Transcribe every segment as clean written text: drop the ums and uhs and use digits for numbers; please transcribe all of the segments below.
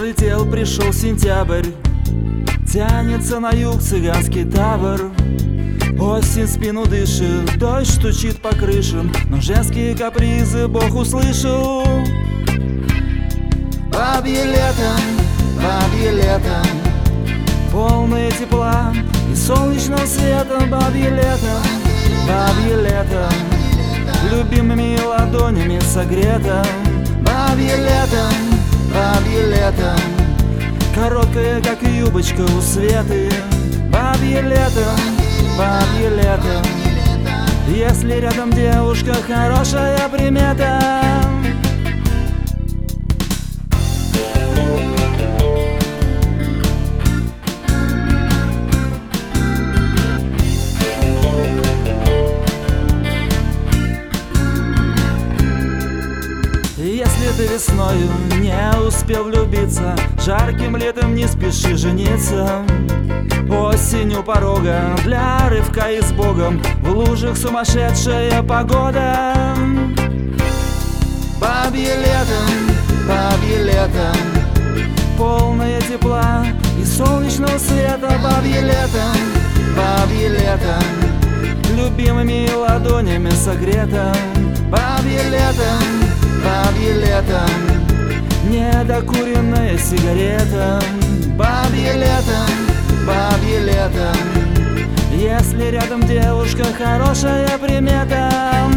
Прилетел, пришел сентябрь, тянется на юг цыганский табор. Осень спину дышит, дождь стучит по крышам, но женские капризы Бог услышал. Бабье лето, полное тепла и солнечного света. Бабье лето, любимыми ладонями согрето. Бабье лето, короткая, как юбочка у Светы. Бабье лето, если рядом девушка, хорошая примета. Если ты весною не успел влюбиться, жарким летом не спеши жениться. Осенью порога для рывка и с Богом, в лужах сумасшедшая погода. Бабье лето, полное тепла и солнечного света. Бабье лето, любимыми ладонями согрето. Бабье лето, недокуренная сигарета. Бабье лето, если рядом девушка, хорошая примета.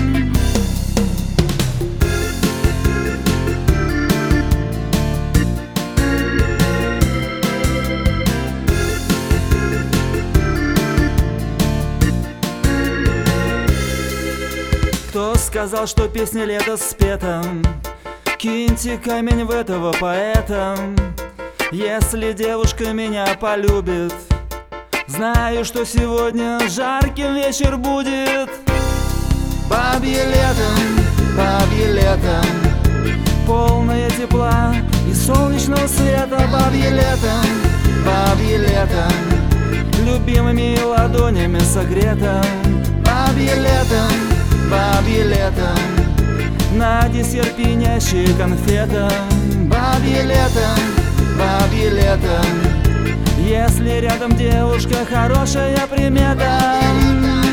Кто сказал, что песня лета спета? Киньте камень в этого поэта. Если девушка меня полюбит, знаю, что сегодня жарким вечер будет. Бабье лето, полное тепла и солнечного света. Бабье лето, любимыми ладонями согрето. Бабье лето, на десерт пьянящая конфета. Бабье лето, если рядом девушка, хорошая примета.